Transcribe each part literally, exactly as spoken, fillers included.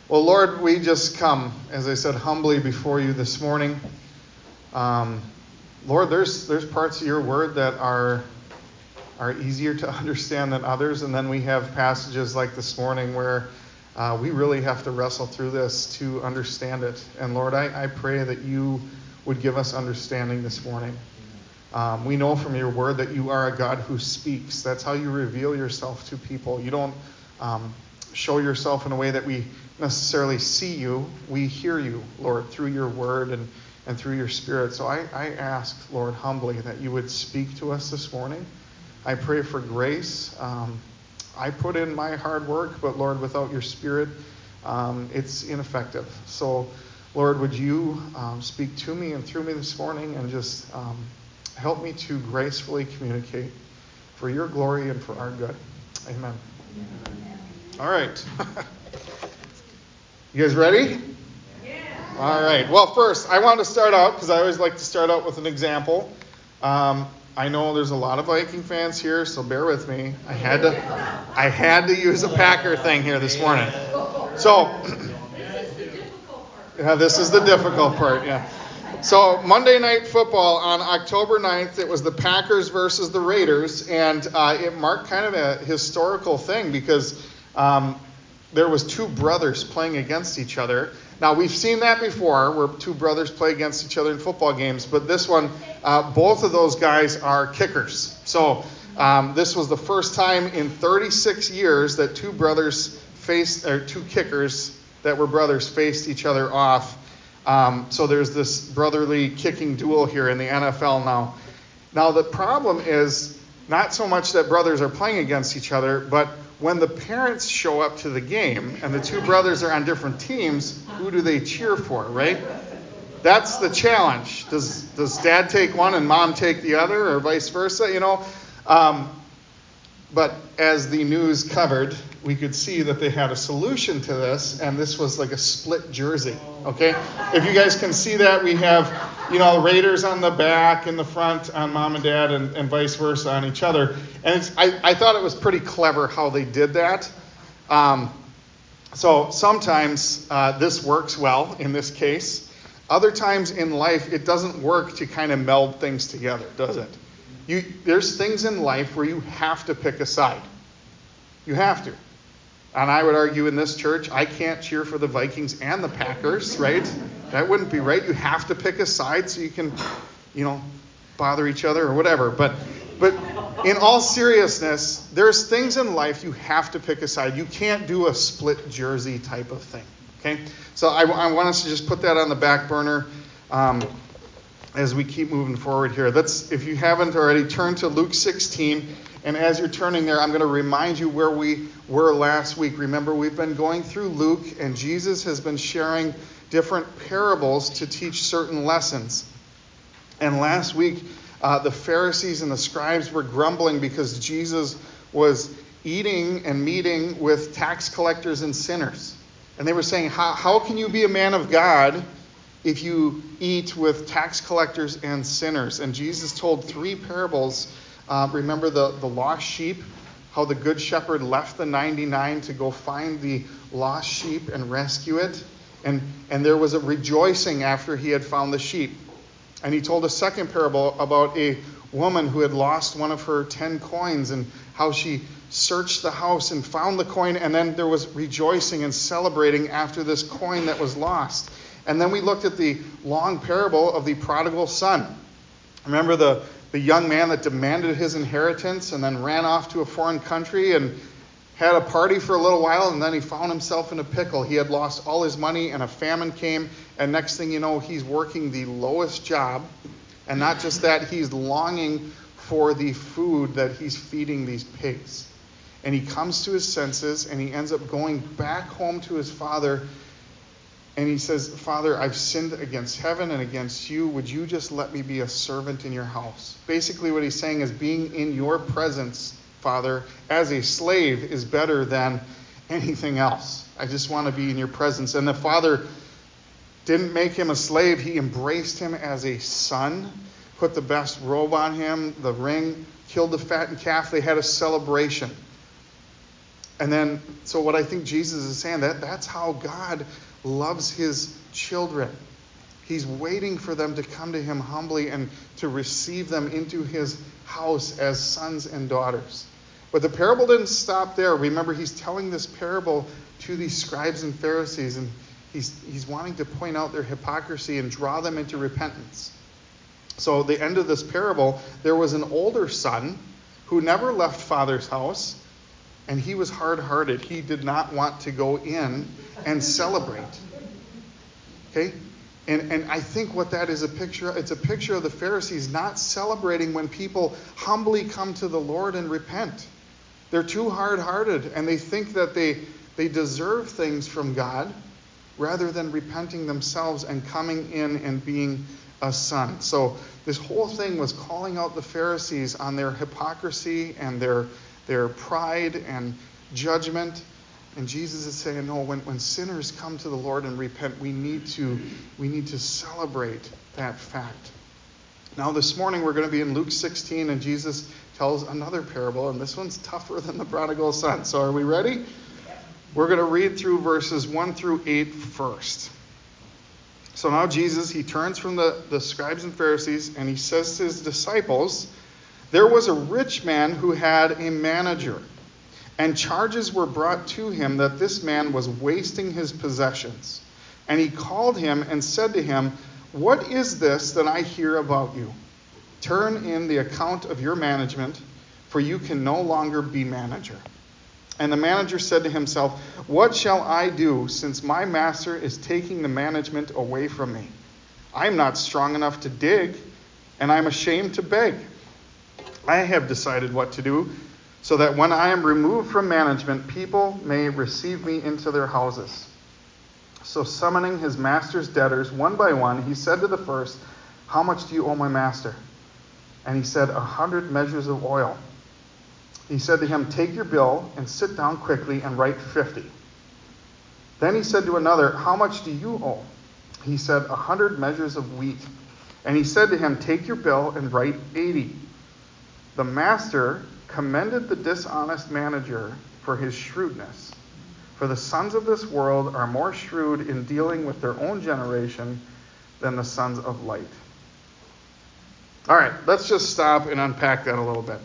Well, Lord, we just come, as I said, humbly before you this morning. Um, Lord, there's there's parts of your word that are are easier to understand than others, and then we have passages like this morning where uh, we really have to wrestle through this to understand it. And Lord, I, I pray that you would give us understanding this morning. Um, we know from your word that you are a God who speaks. That's how you reveal yourself to people. You don't um, show yourself in a way that we necessarily see you. We hear you, Lord, through your word and, and through your spirit. So I, I ask, Lord, humbly that you would speak to us this morning. I pray for grace. Um, I put in my hard work, but Lord, without your spirit, um, it's ineffective. So, Lord, would you um, speak to me and through me this morning and just um, help me to gracefully communicate for your glory and for our good. Amen. Amen. All right. You guys ready? Yeah. All right. Well, first, I want to start out, because I always like to start out with an example. Um, I know there's a lot of Viking fans here, so bear with me. I had to, I had to use a Packer thing here this morning. So, yeah, this is the difficult part. Yeah. So Monday Night Football on October ninth, it was the Packers versus the Raiders, and uh, it marked kind of a historical thing because um, there was two brothers playing against each other. Now, we've seen that before, where two brothers play against each other in football games, but this one, uh, both of those guys are kickers. So um, this was the first time in thirty-six years that two brothers faced, or two kickers that were brothers faced each other off. Um, so there's this brotherly kicking duel here in the N F L now. Now the problem is not so much that brothers are playing against each other, but when the parents show up to the game and the two brothers are on different teams, who do they cheer for, right? That's the challenge. Does does dad take one and mom take the other, or vice versa? You know. Um, But as the news covered, we could see that they had a solution to this, and this was like a split jersey, okay? If you guys can see that, we have, you know, Raiders on the back and the front on mom and dad, and, and vice versa on each other. And it's, I, I thought it was pretty clever how they did that. Um, so sometimes uh, this works well in this case. Other times in life, it doesn't work to kind of meld things together, does it? You, there's things in life where you have to pick a side. You have to. And I would argue in this church, I can't cheer for the Vikings and the Packers, right? That wouldn't be right. You have to pick a side so you can, you know, bother each other or whatever. But but in all seriousness, there's things in life you have to pick a side. You can't do a split jersey type of thing, okay? So I, I want us to just put that on the back burner. Um, as we keep moving forward here. Let's, if you haven't already, turn to Luke sixteen. And as you're turning there, I'm going to remind you where we were last week. Remember, we've been going through Luke, and Jesus has been sharing different parables to teach certain lessons. And last week, uh, the Pharisees and the scribes were grumbling because Jesus was eating and meeting with tax collectors and sinners. And they were saying, how, how can you be a man of God if you eat with tax collectors and sinners? And Jesus told three parables. Uh, remember the, the lost sheep, how the good shepherd left the ninety-nine to go find the lost sheep and rescue it. And, and there was a rejoicing after he had found the sheep. And he told a second parable about a woman who had lost one of her ten coins and how she searched the house and found the coin. And then there was rejoicing and celebrating after this coin that was lost. And then we looked at the long parable of the prodigal son. Remember the, the young man that demanded his inheritance and then ran off to a foreign country and had a party for a little while, and then he found himself in a pickle. He had lost all his money and a famine came, and next thing you know, he's working the lowest job. And not just that, he's longing for the food that he's feeding these pigs. And he comes to his senses, and he ends up going back home to his father. And he says, Father, I've sinned against heaven and against you. Would you just let me be a servant in your house? Basically what he's saying is being in your presence, Father, as a slave is better than anything else. I just want to be in your presence. And the father didn't make him a slave. He embraced him as a son, put the best robe on him, the ring, killed the fattened calf. They had a celebration. And then, so what I think Jesus is saying, that that's how God loves his children. He's waiting for them to come to him humbly and to receive them into his house as sons and daughters. But the parable didn't stop there. Remember, he's telling this parable to these scribes and Pharisees, and he's he's wanting to point out their hypocrisy and draw them into repentance. So at the end of this parable, there was an older son who never left father's house, and he was hard-hearted. He did not want to go in and celebrate. Okay? And and I think what that is a picture, it's a picture of the Pharisees not celebrating when people humbly come to the Lord and repent. They're too hard-hearted, and they think that they, they deserve things from God rather than repenting themselves and coming in and being a son. So this whole thing was calling out the Pharisees on their hypocrisy and their their pride and judgment. And Jesus is saying, no, when, when sinners come to the Lord and repent, we need to we need to celebrate that fact. Now this morning we're going to be in Luke sixteen, and Jesus tells another parable, and this one's tougher than the prodigal son. So are we ready? We're going to read through verses one through eight first. So now Jesus, he turns from the, the scribes and Pharisees, and he says to his disciples, there was a rich man who had a manager, and charges were brought to him that this man was wasting his possessions. And he called him and said to him, what is this that I hear about you? Turn in the account of your management, for you can no longer be manager. And the manager said to himself, what shall I do, since my master is taking the management away from me? I am not strong enough to dig, and I am ashamed to beg. I have decided what to do, so that when I am removed from management, people may receive me into their houses. So summoning his master's debtors one by one, he said to the first, how much do you owe my master? And he said, a hundred measures of oil. He said to him, take your bill and sit down quickly and write fifty. Then he said to another, how much do you owe? He said, a hundred measures of wheat. And he said to him, take your bill and write eighty. The master commended the dishonest manager for his shrewdness. For the sons of this world are more shrewd in dealing with their own generation than the sons of light. All right, let's just stop and unpack that a little bit.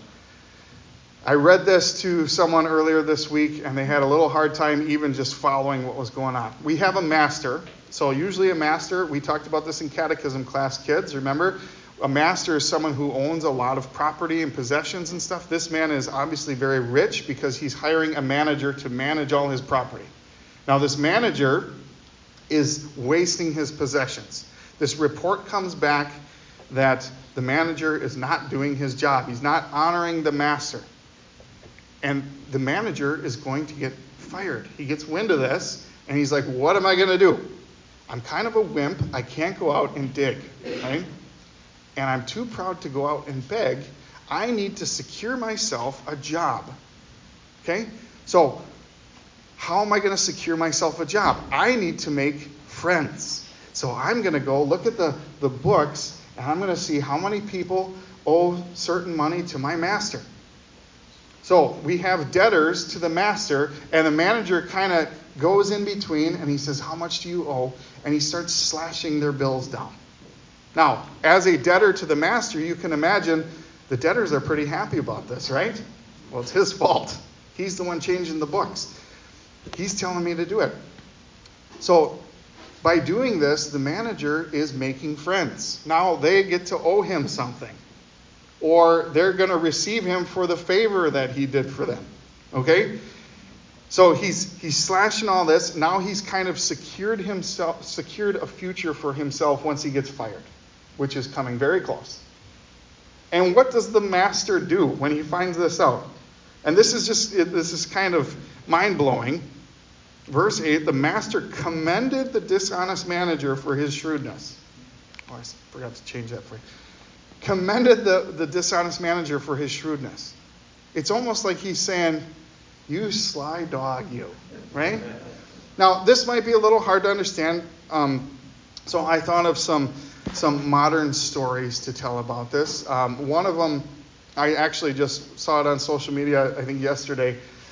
I read this to someone earlier this week, and they had a little hard time even just following what was going on. We have a master. So usually a master, we talked about this in catechism class, kids, remember? A master is someone who owns a lot of property and possessions and stuff. This man is obviously very rich because he's hiring a manager to manage all his property. Now this manager is wasting his possessions. This report comes back that the manager is not doing his job. He's not honoring the master. And the manager is going to get fired. He gets wind of this, and he's like, what am I going to do? I'm kind of a wimp. I can't go out and dig, right? And I'm too proud to go out and beg. I need to secure myself a job. Okay? So, how am I going to secure myself a job? I need to make friends. So I'm going to go look at the, the books, and I'm going to see how many people owe certain money to my master. So we have debtors to the master, and the manager kind of goes in between, and he says, how much do you owe? And he starts slashing their bills down. Now, as a debtor to the master, you can imagine the debtors are pretty happy about this, right? Well, it's his fault. He's the one changing the books. He's telling me to do it. So by doing this, the manager is making friends. Now they get to owe him something. Or they're going to receive him for the favor that he did for them. Okay? So he's he's slashing all this. Now he's kind of secured himself, secured a future for himself once he gets fired, which is coming very close. And what does the master do when he finds this out? And this is just this is kind of mind-blowing. Verse eight, the master commended the dishonest manager for his shrewdness. Oh, I forgot to change that for you. Commended the, the dishonest manager for his shrewdness. It's almost like he's saying, you sly dog, you. Right? Now, this might be a little hard to understand. Um, so I thought of some some modern stories to tell about this. Um, one of them, I actually just saw it on social media, I think yesterday.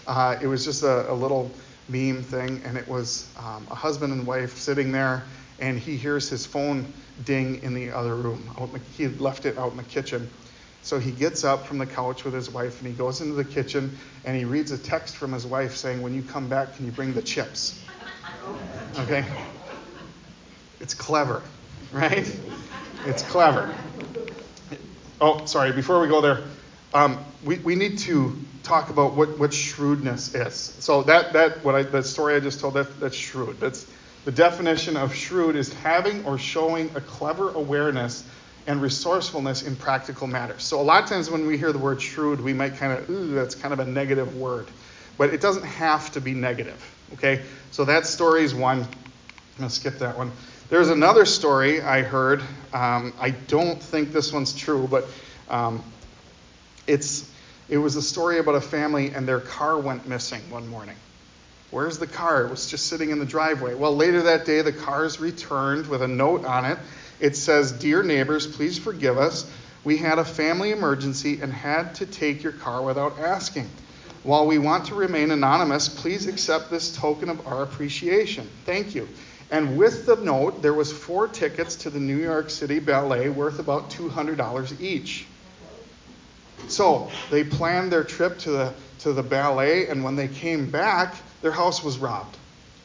Uh, it was just a, a little meme thing, and it was um, a husband and wife sitting there, and he hears his phone ding in the other room. Out in the, he had left it out in the kitchen. So he gets up from the couch with his wife, and he goes into the kitchen, and he reads a text from his wife saying, when you come back, can you bring the chips? Okay? It's clever, right? It's clever. Oh, sorry, before we go there, um, we, we need to talk about what, what shrewdness is. So that that what I that story I just told, that that's shrewd. That's the definition of shrewd is having or showing a clever awareness and resourcefulness in practical matters. So a lot of times when we hear the word shrewd, we might kind of, ooh, that's kind of a negative word. But it doesn't have to be negative, okay? So that story is one. I'm going to skip that one. There's another story I heard. Um, I don't think this one's true, but um, it's it was a story about a family and their car went missing one morning. Where's the car? It was just sitting in the driveway. Well, later that day, the car is returned with a note on it. It says, "Dear neighbors, please forgive us. We had a family emergency and had to take your car without asking. While we want to remain anonymous, please accept this token of our appreciation. Thank you." And with the note, there was four tickets to the New York City Ballet worth about two hundred dollars each. So they planned their trip to the to the ballet, and when they came back, their house was robbed.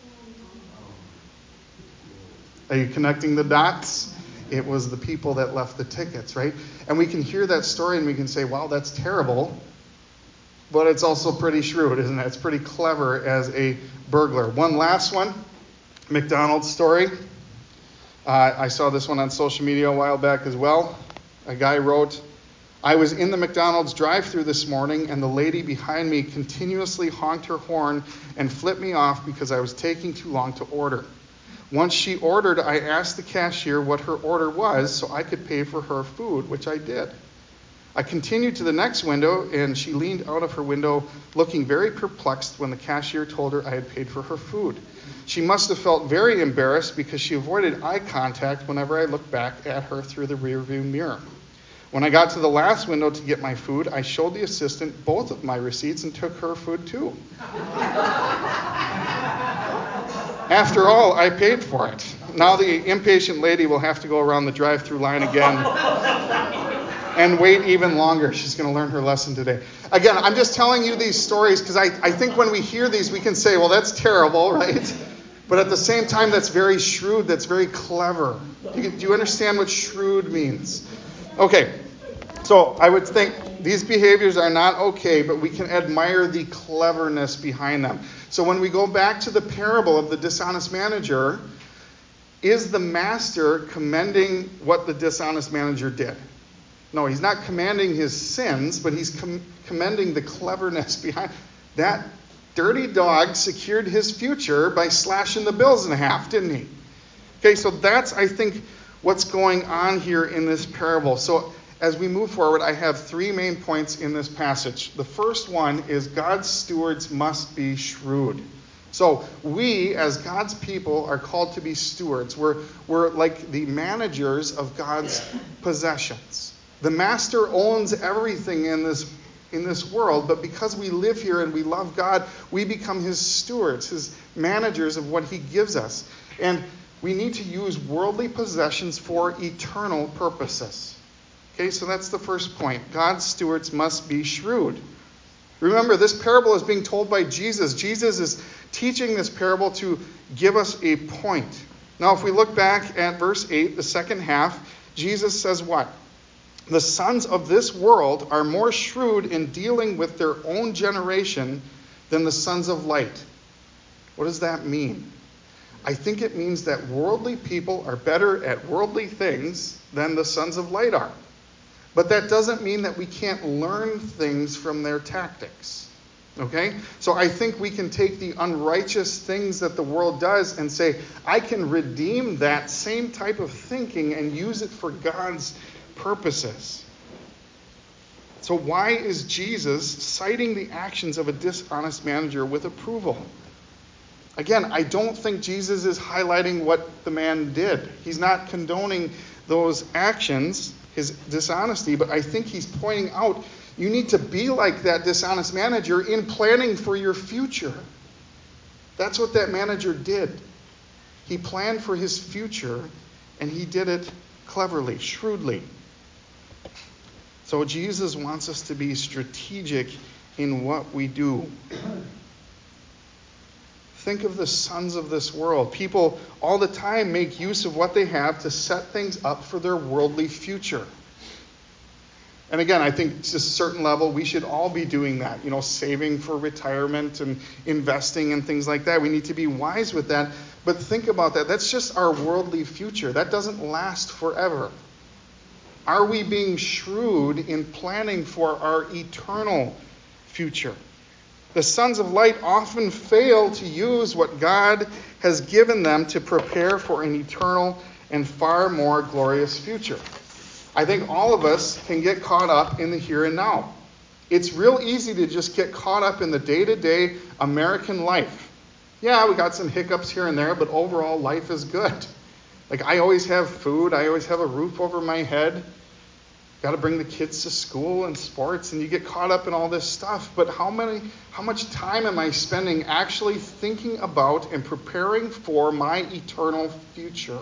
Are you connecting the dots? It was the people that left the tickets, right? And we can hear that story and we can say, wow, that's terrible. But it's also pretty shrewd, isn't it? It's pretty clever as a burglar. One last one. McDonald's story. Uh, I saw this one on social media a while back as well. A guy wrote, "I was in the McDonald's drive-thru this morning and the lady behind me continuously honked her horn and flipped me off because I was taking too long to order. Once she ordered, I asked the cashier what her order was so I could pay for her food, which I did. I continued to the next window, and she leaned out of her window looking very perplexed when the cashier told her I had paid for her food. She must have felt very embarrassed because she avoided eye contact whenever I looked back at her through the rearview mirror. When I got to the last window to get my food, I showed the assistant both of my receipts and took her food too. After all, I paid for it. Now the impatient lady will have to go around the drive-thru line again and wait even longer. She's going to learn her lesson today." Again, I'm just telling you these stories because I, I think when we hear these, we can say, well, that's terrible, right? But at the same time, that's very shrewd. That's very clever. Do you, do you understand what shrewd means? Okay, so I would think these behaviors are not okay, but we can admire the cleverness behind them. So when we go back to the parable of the dishonest manager, is the master commending what the dishonest manager did? No, he's not commending his sins, but he's com- commending the cleverness behind. That dirty dog secured his future by slashing the bills in half, didn't he? Okay, so that's, I think, what's going on here in this parable. So as we move forward, I have three main points in this passage. The first one is God's stewards must be shrewd. So we, as God's people, are called to be stewards. We're, we're like the managers of God's possessions. The master owns everything in this in this world, but because we live here and we love God, we become his stewards, his managers of what he gives us. And we need to use worldly possessions for eternal purposes. Okay, so that's the first point. God's stewards must be shrewd. Remember, this parable is being told by Jesus. Jesus is teaching this parable to give us a point. Now, if we look back at verse eight, the second half, Jesus says what? The sons of this world are more shrewd in dealing with their own generation than the sons of light. What does that mean? I think it means that worldly people are better at worldly things than the sons of light are. But that doesn't mean that we can't learn things from their tactics. Okay? So I think we can take the unrighteous things that the world does and say, I can redeem that same type of thinking and use it for God's purposes. So why is Jesus citing the actions of a dishonest manager with approval? Again, I don't think Jesus is highlighting what the man did. He's not condoning those actions, his dishonesty, but I think he's pointing out You need to be like that dishonest manager in planning for your future. That's what that manager did. He planned for his future, and he did it cleverly, shrewdly. So Jesus wants us to be strategic in what we do. Think of the sons of this world. People all the time make use of what they have to set things up for their worldly future. And again, I think to a certain level, we should all be doing that, you know, saving for retirement and investing and things like that. We need to be wise with that. But think about that. That's just our worldly future. That doesn't last forever. Are we being shrewd in planning for our eternal future? The sons of light often fail to use what God has given them to prepare for an eternal and far more glorious future. I think all of us can get caught up in the here and now. It's real easy to just get caught up in the day-to-day American life. Yeah, we got some hiccups here and there, but overall life is good. Like, I always have food. I always have a roof over my head. Got to bring the kids to school and sports, and you get caught up in all this stuff. But how many, how much time am I spending actually thinking about and preparing for my eternal future?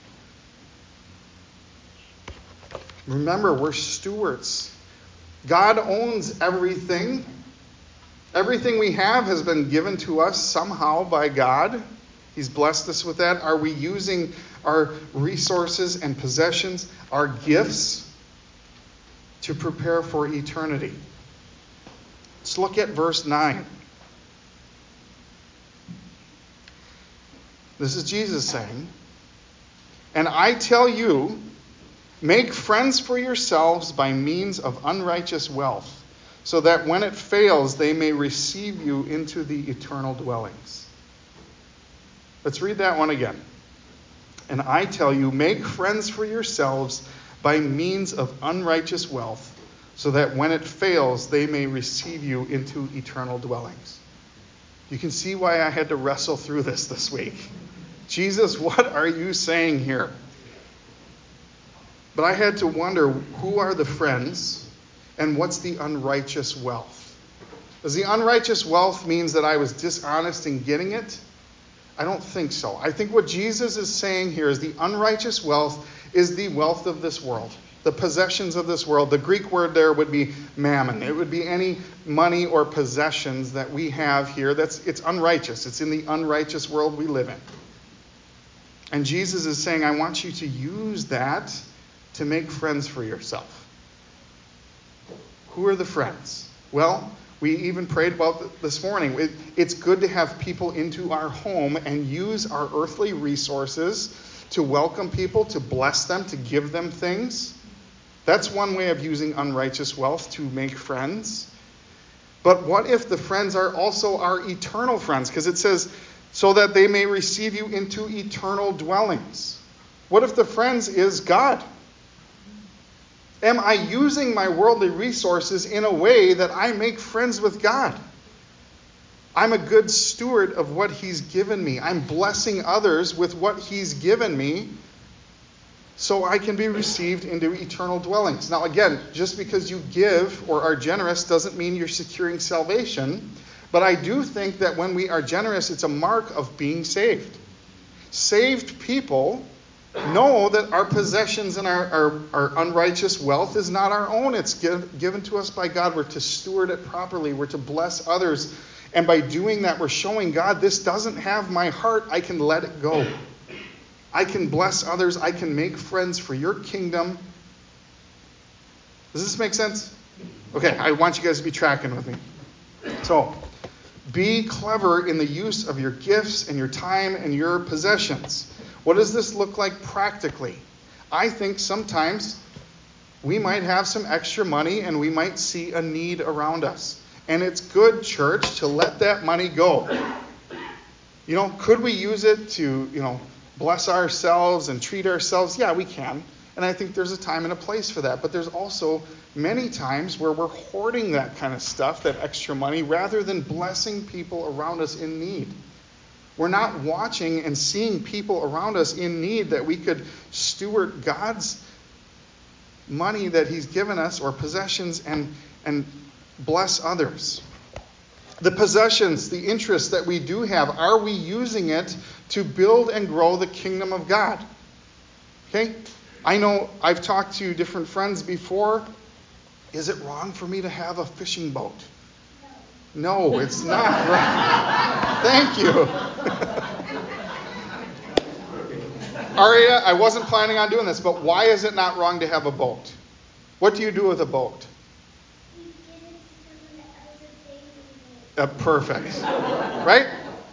Remember, we're stewards. God owns everything. Everything we have has been given to us somehow by God. He's blessed us with that. Are we using our resources and possessions, our gifts, to prepare for eternity? Let's look at verse nine. This is Jesus saying, "And I tell you, make friends for yourselves by means of unrighteous wealth, so that when it fails, they may receive you into the eternal dwellings." Let's read that one again. "And I tell you, make friends for yourselves by means of unrighteous wealth, so that when it fails, they may receive you into eternal dwellings." You can see why I had to wrestle through this this week. Jesus, what are you saying here? But I had to wonder, who are the friends and what's the unrighteous wealth? Does the unrighteous wealth means that I was dishonest in getting it? I don't think so. I think what Jesus is saying here is the unrighteous wealth is the wealth of this world, the possessions of this world. The Greek word there would be mammon. It would be any money or possessions that we have here. That's it's unrighteous. It's in the unrighteous world we live in. And Jesus is saying, I want you to use that to make friends for yourself. Who are the friends? Well, we even prayed about this morning. It, it's good to have people into our home and use our earthly resources to welcome people, to bless them, to give them things. That's one way of using unrighteous wealth, to make friends. But what if the friends are also our eternal friends? Because it says, so that they may receive you into eternal dwellings. What if the friends is God? Am I using my worldly resources in a way that I make friends with God? I'm a good steward of what he's given me. I'm blessing others with what he's given me so I can be received into eternal dwellings. Now again, just because you give or are generous doesn't mean you're securing salvation. But I do think that when we are generous, it's a mark of being saved. Saved people know that our possessions and our, our, our unrighteous wealth is not our own. It's give, given to us by God. We're to steward it properly. We're to bless others. And by doing that, we're showing God, this doesn't have my heart. I can let it go. I can bless others. I can make friends for your kingdom. Does this make sense? Okay, I want you guys to be tracking with me. So, be clever in the use of your gifts and your time and your possessions. What does this look like practically? I think sometimes we might have some extra money and we might see a need around us. And it's good, church, to let that money go. You know, could we use it to, you know, bless ourselves and treat ourselves? Yeah, we can. And I think there's a time and a place for that. But there's also many times where we're hoarding that kind of stuff, that extra money, rather than blessing people around us in need. We're not watching and seeing people around us in need that we could steward God's money that he's given us or possessions and, and bless others? The possessions, the interests that we do have, are we using it to build and grow the kingdom of God? Okay? I know I've talked to different friends before. Is it wrong for me to have a fishing boat? No, it's not right. Thank you. Aria, I wasn't planning on doing this, but why is it not wrong to have a boat? What do you do with a boat? Uh, perfect. Right?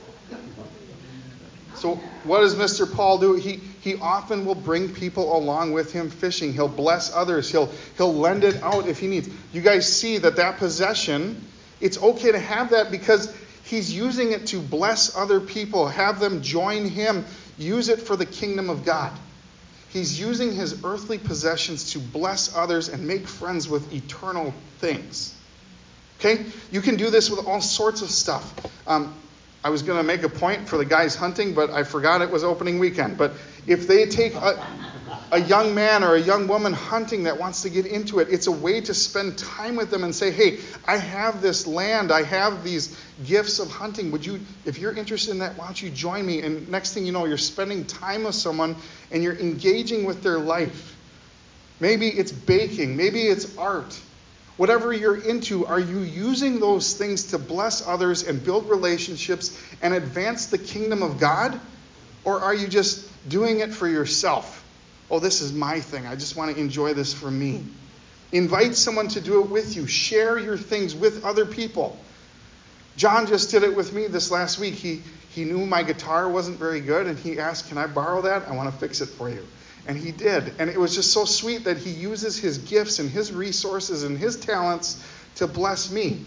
So what does Mister Paul do? He he often will bring people along with him fishing. He'll bless others. He'll he'll lend it out if he needs. You guys see that that possession, it's okay to have that because he's using it to bless other people, have them join him, use it for the kingdom of God. He's using his earthly possessions to bless others and make friends with eternal things. Okay? You can do this with all sorts of stuff. Um, I was going to make a point for the guys hunting, but I forgot it was opening weekend. But if they take a, a young man or a young woman hunting that wants to get into it, it's a way to spend time with them and say, hey, I have this land. I have these gifts of hunting. Would you, if you're interested in that, why don't you join me? And next thing you know, you're spending time with someone and you're engaging with their life. Maybe it's baking. Maybe it's art. Whatever you're into, are you using those things to bless others and build relationships and advance the kingdom of God? Or are you just doing it for yourself? Oh, this is my thing. I just want to enjoy this for me. Invite someone to do it with you. Share your things with other people. John just did it with me this last week. He, he knew my guitar wasn't very good, and he asked, can I borrow that? I want to fix it for you. And he did. And it was just so sweet that he uses his gifts and his resources and his talents to bless me.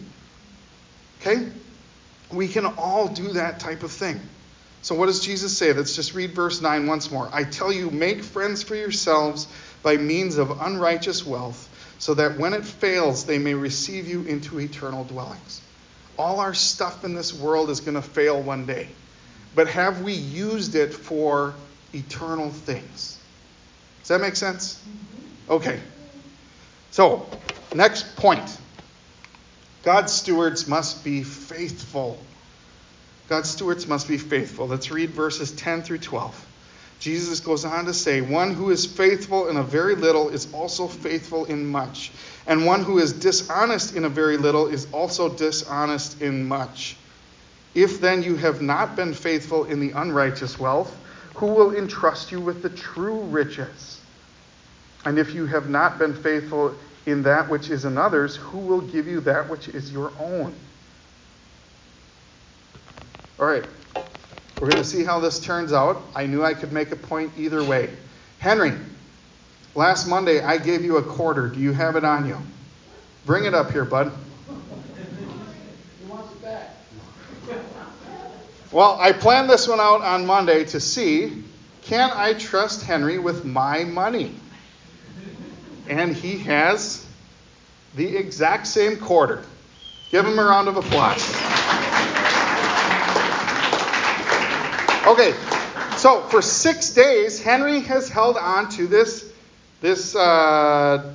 Okay? We can all do that type of thing. So what does Jesus say? Let's just read verse nine once more. I tell you, make friends for yourselves by means of unrighteous wealth, so that when it fails, they may receive you into eternal dwellings. All our stuff in this world is going to fail one day. But have we used it for eternal things? Does that make sense? Okay. So, next point. God's stewards must be faithful. God's stewards must be faithful. Let's read verses ten through twelve. Jesus goes on to say, one who is faithful in a very little is also faithful in much. And one who is dishonest in a very little is also dishonest in much. If then you have not been faithful in the unrighteous wealth, who will entrust you with the true riches? And if you have not been faithful in that which is another's, who will give you that which is your own? All right. We're going to see how this turns out. I knew I could make a point either way. Henry, last Monday I gave you a quarter. Do you have it on you? Bring it up here, bud. He wants it back. Well, I planned this one out on Monday to see, can I trust Henry with my money? And he has the exact same quarter. Give him a round of applause. Okay, so for six days, Henry has held on to this, this uh,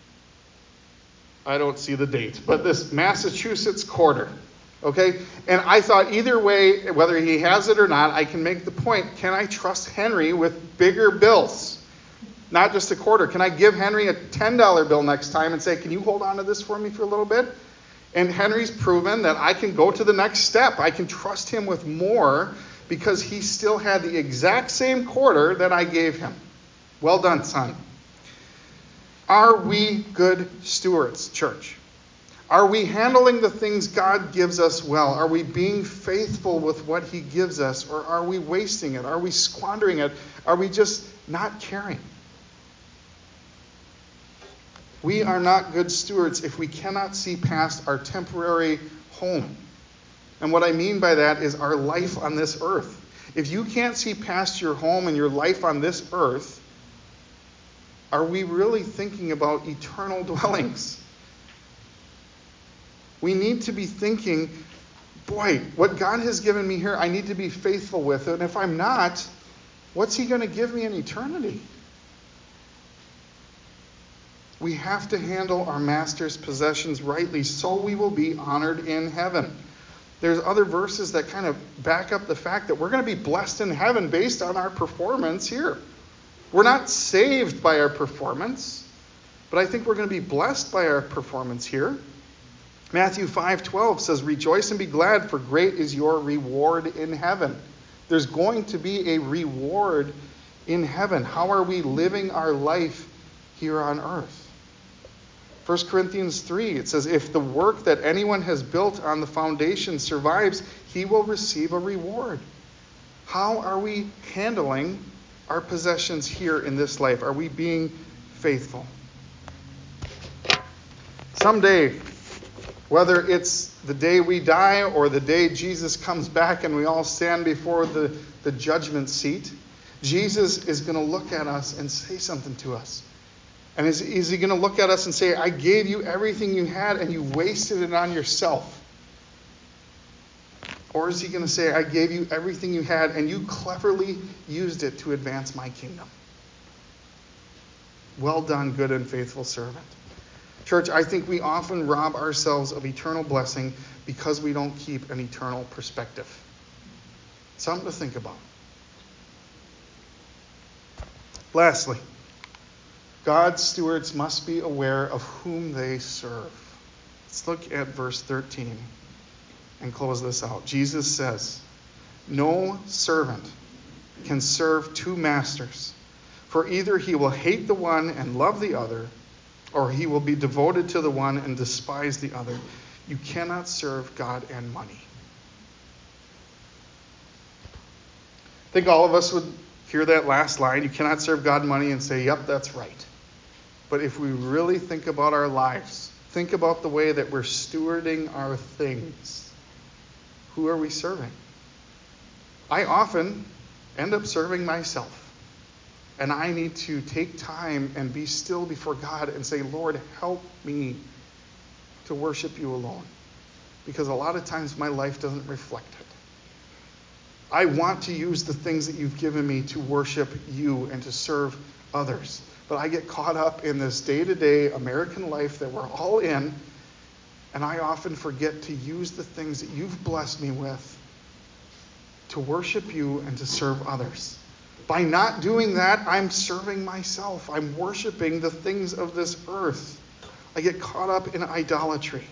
I don't see the date, but this Massachusetts quarter. Okay, and I thought either way, whether he has it or not, I can make the point, can I trust Henry with bigger bills? Not just a quarter. Can I give Henry a ten dollar bill next time and say, can you hold on to this for me for a little bit? And Henry's proven that I can go to the next step. I can trust him with more because he still had the exact same quarter that I gave him. Well done, son. Are we good stewards, church? Are we handling the things God gives us well? Are we being faithful with what he gives us? Or are we wasting it? Are we squandering it? Are we just not caring? We are not good stewards if we cannot see past our temporary home. And what I mean by that is our life on this earth. If you can't see past your home and your life on this earth, are we really thinking about eternal dwellings? We need to be thinking, boy, what God has given me here, I need to be faithful with it. And if I'm not, what's he going to give me in eternity? We have to handle our master's possessions rightly so we will be honored in heaven. There's other verses that kind of back up the fact that we're going to be blessed in heaven based on our performance here. We're not saved by our performance, but I think we're going to be blessed by our performance here. Matthew five twelve says, "Rejoice and be glad, for great is your reward in heaven." There's going to be a reward in heaven. How are we living our life here on earth? First Corinthians three, it says, "If the work that anyone has built on the foundation survives, he will receive a reward." How are we handling our possessions here in this life? Are we being faithful? Someday, whether it's the day we die or the day Jesus comes back and we all stand before the, the judgment seat, Jesus is going to look at us and say something to us. And is, is he going to look at us and say, "I gave you everything you had and you wasted it on yourself"? Or is he going to say, "I gave you everything you had and you cleverly used it to advance my kingdom"? Well done, good and faithful servant. Church, I think we often rob ourselves of eternal blessing because we don't keep an eternal perspective. Something to think about. Lastly, God's stewards must be aware of whom they serve. Let's look at verse thirteen and close this out. Jesus says, "No servant can serve two masters, for either he will hate the one and love the other, or he will be devoted to the one and despise the other. You cannot serve God and money." I think all of us would hear that last line, "You cannot serve God and money," and say, "Yep, that's right." But if we really think about our lives, think about the way that we're stewarding our things, who are we serving? I often end up serving myself. And I need to take time and be still before God and say, "Lord, help me to worship you alone." Because a lot of times my life doesn't reflect it. I want to use the things that you've given me to worship you and to serve others. But I get caught up in this day-to-day American life that we're all in, and I often forget to use the things that you've blessed me with to worship you and to serve others. By not doing that, I'm serving myself. I'm worshiping the things of this earth. I get caught up in idolatry.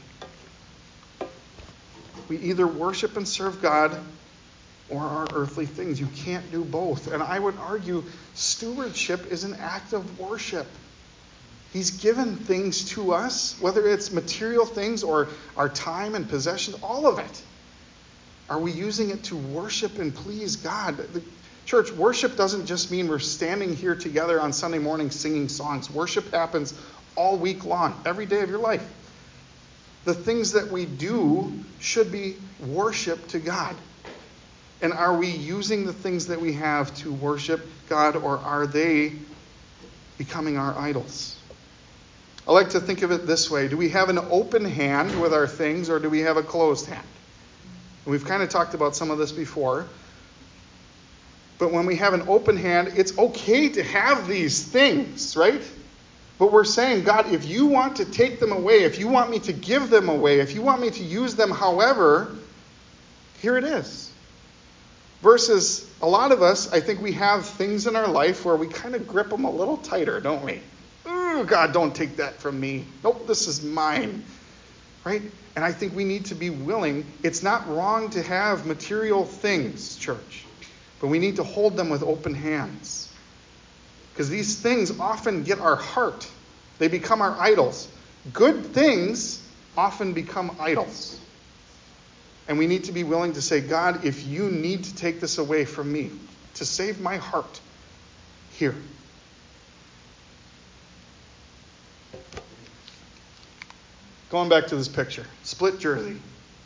We either worship and serve God or our earthly things. You can't do both. And I would argue stewardship is an act of worship. He's given things to us, whether it's material things or our time and possessions, all of it. Are we using it to worship and please God? The Church, worship doesn't just mean we're standing here together on Sunday morning singing songs. Worship happens all week long, every day of your life. The things that we do should be worship to God. And are we using the things that we have to worship God, or are they becoming our idols? I like to think of it this way. Do we have an open hand with our things, or do we have a closed hand? And we've kind of talked about some of this before. But when we have an open hand, it's okay to have these things, right? But we're saying, "God, if you want to take them away, if you want me to give them away, if you want me to use them however, here it is." Versus a lot of us, I think we have things in our life where we kind of grip them a little tighter, don't we? "Oh, God, don't take that from me. Nope, this is mine." Right? And I think we need to be willing. It's not wrong to have material things, church. But we need to hold them with open hands. Because these things often get our heart. They become our idols. Good things often become idols. And we need to be willing to say, "God, if you need to take this away from me to save my heart, here." Going back to this picture, split jersey.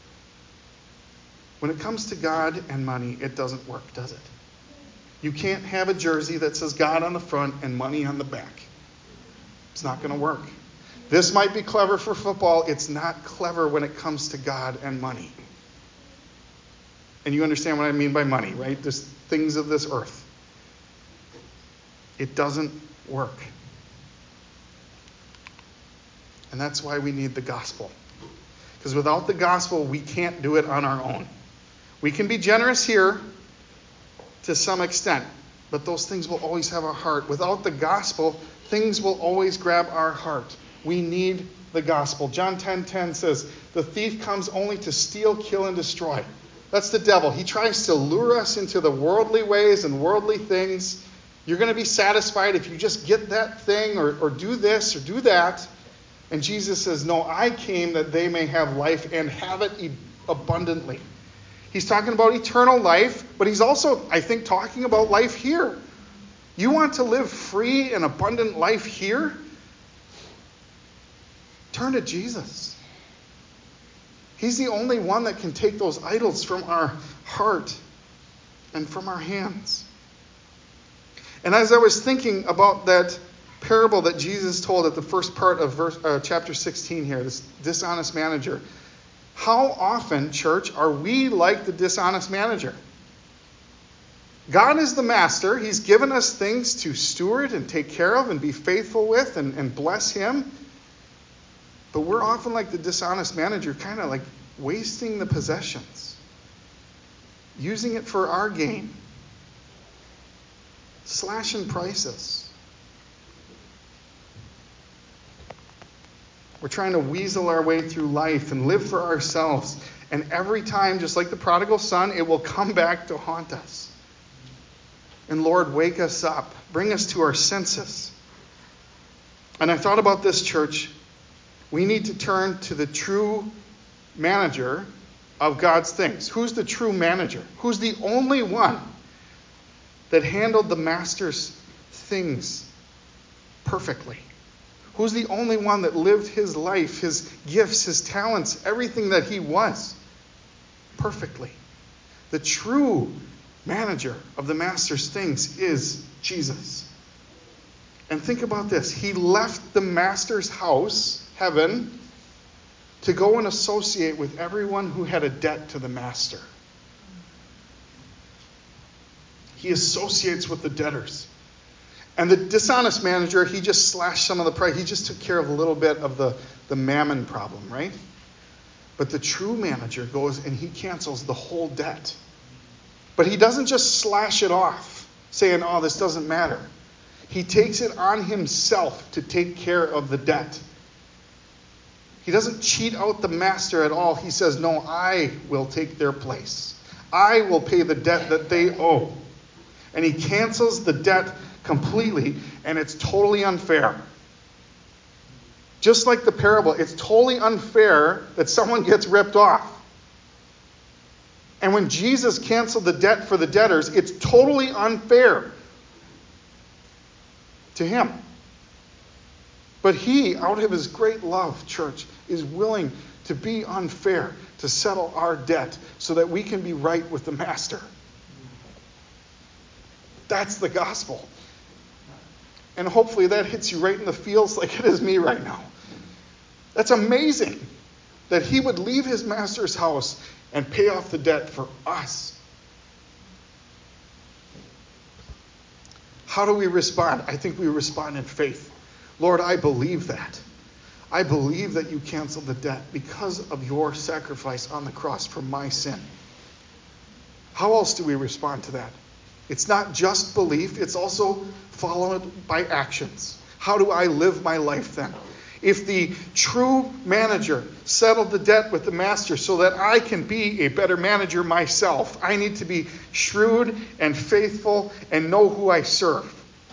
When it comes to God and money, it doesn't work, does it? You can't have a jersey that says God on the front and money on the back. It's not going to work. This might be clever for football. It's not clever when it comes to God and money. And you understand what I mean by money, right? There's things of this earth. It doesn't work. And that's why we need the gospel. Because without the gospel, we can't do it on our own. We can be generous here to some extent, but those things will always have our heart. Without the gospel, things will always grab our heart. We need the gospel. John ten ten says, the thief comes only to steal, kill, and destroy. That's the devil. He tries to lure us into the worldly ways and worldly things. You're going to be satisfied if you just get that thing or, or do this or do that. And Jesus says, no, I came that they may have life and have it e- abundantly. He's talking about eternal life, but he's also, I think, talking about life here. You want to live free and abundant life here? Turn to Jesus. He's the only one that can take those idols from our heart and from our hands. And as I was thinking about that parable that Jesus told at the first part of verse, uh, chapter sixteen here, this dishonest manager, how often, church, are we like the dishonest manager? God is the master. He's given us things to steward and take care of and be faithful with and, and bless him. But we're often like the dishonest manager, kind of like wasting the possessions, using it for our gain, slashing prices. We're trying to weasel our way through life and live for ourselves. And every time, just like the prodigal son, it will come back to haunt us. And Lord, wake us up. Bring us to our senses. And I thought about this, church. We need to turn to the true manager of God's things. Who's the true manager? Who's the only one that handled the master's things perfectly? Who's the only one that lived his life, his gifts, his talents, everything that he was perfectly? The true manager of the master's things is Jesus. And think about this. He left the master's house, heaven, to go and associate with everyone who had a debt to the master. He associates with the debtors. And the dishonest manager, he just slashed some of the price. He just took care of a little bit of the, the mammon problem, right? But the true manager goes and he cancels the whole debt. But he doesn't just slash it off, saying, oh, this doesn't matter. He takes it on himself to take care of the debt. He doesn't cheat out the master at all. He says, no, I will take their place. I will pay the debt that they owe. And he cancels the debt completely, and it's totally unfair. Just like the parable, it's totally unfair that someone gets ripped off. And when Jesus canceled the debt for the debtors, it's totally unfair to him. But he, out of his great love, church, is willing to be unfair, to settle our debt so that we can be right with the master. That's the gospel. And hopefully that hits you right in the feels like it is me right now. That's amazing that he would leave his master's house and pay off the debt for us. How do we respond? I think we respond in faith. Lord, I believe that. I believe that you canceled the debt because of your sacrifice on the cross for my sin. How else do we respond to that? It's not just belief, it's also followed by actions. How do I live my life then? If the true manager settled the debt with the master so that I can be a better manager myself, I need to be shrewd and faithful and know who I serve.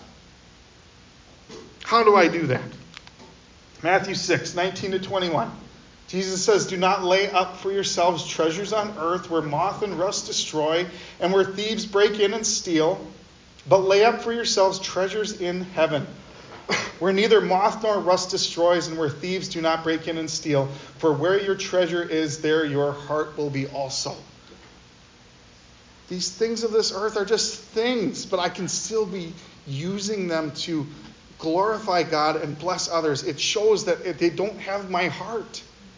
How do I do that? Matthew six, nineteen to twenty-one. Jesus says, do not lay up for yourselves treasures on earth where moth and rust destroy and where thieves break in and steal, but lay up for yourselves treasures in heaven, where neither moth nor rust destroys and where thieves do not break in and steal. For where your treasure is, there your heart will be also. These things of this earth are just things, but I can still be using them to glorify God and bless others. It shows that they don't have my heart.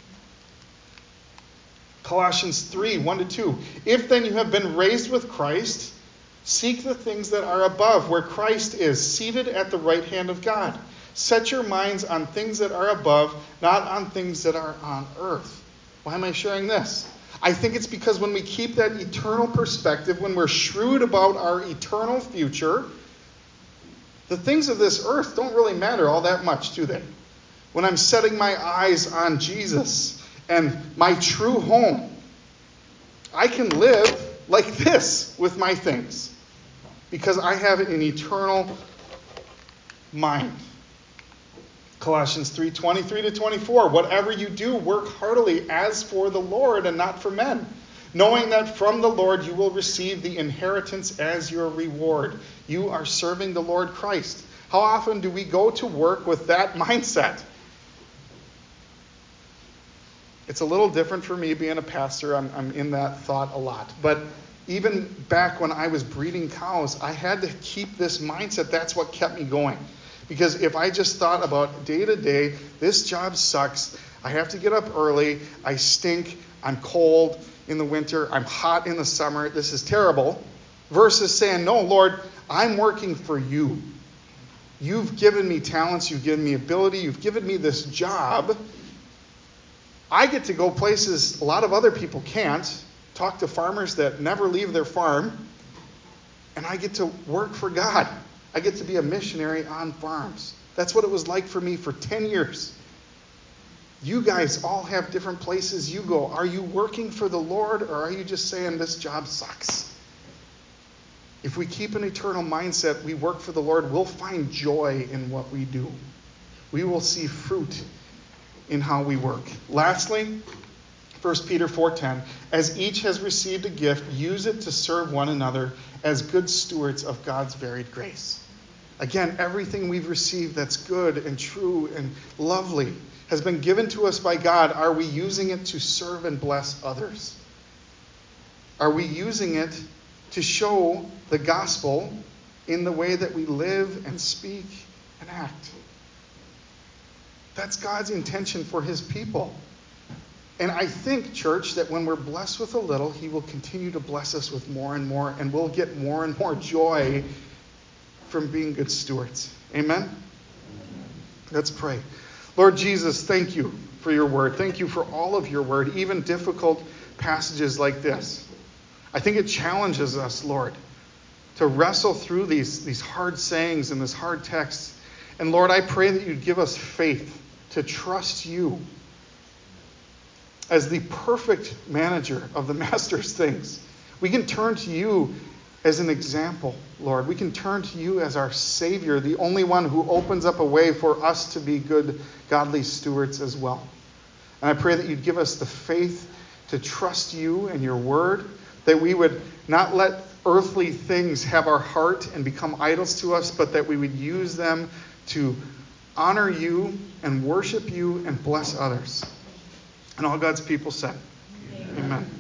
Colossians three, one to two. If then you have been raised with Christ, seek the things that are above, where Christ is, seated at the right hand of God. Set your minds on things that are above, not on things that are on earth. Why am I sharing this? I think it's because when we keep that eternal perspective, when we're shrewd about our eternal future, the things of this earth don't really matter all that much, do they? When I'm setting my eyes on Jesus and my true home, I can live like this with my things because I have an eternal mind. Colossians three twenty-three to twenty-four. Whatever you do, work heartily as for the Lord and not for men, knowing that from the Lord you will receive the inheritance as your reward. You are serving the Lord Christ. How often do we go to work with that mindset? It's a little different for me being a pastor. I'm, I'm in that thought a lot. But even back when I was breeding cows, I had to keep this mindset. That's what kept me going. Because if I just thought about day to day, this job sucks. I have to get up early. I stink. I'm cold in the winter. I'm hot in the summer. This is terrible. Versus saying, no, Lord, I'm working for you. You've given me talents. You've given me ability. You've given me this job. I get to go places a lot of other people can't. Talk to farmers that never leave their farm. And I get to work for God. I get to be a missionary on farms. That's what it was like for me for ten years. You guys all have different places you go. Are you working for the Lord, or are you just saying this job sucks? If we keep an eternal mindset, we work for the Lord, we'll find joy in what we do. We will see fruit in how we work. Lastly, First Peter four ten, as each has received a gift, use it to serve one another as good stewards of God's varied grace. Again, everything we've received that's good and true and lovely has been given to us by God. Are we using it to serve and bless others? Are we using it to show the gospel in the way that we live and speak and act? That's God's intention for his people. And I think, church, that when we're blessed with a little, he will continue to bless us with more and more, and we'll get more and more joy from being good stewards. Amen? Let's pray. Lord Jesus, thank you for your word. Thank you for all of your word, even difficult passages like this. I think it challenges us, Lord, to wrestle through these, these hard sayings and this hard text. And Lord, I pray that you'd give us faith to trust you as the perfect manager of the master's things. We can turn to you as an example, Lord. We can turn to you as our Savior, the only one who opens up a way for us to be good, godly stewards as well. And I pray that you'd give us the faith to trust you and your word, that we would not let earthly things have our heart and become idols to us, but that we would use them to honor you and worship you and bless others. And all God's people said, amen. Amen.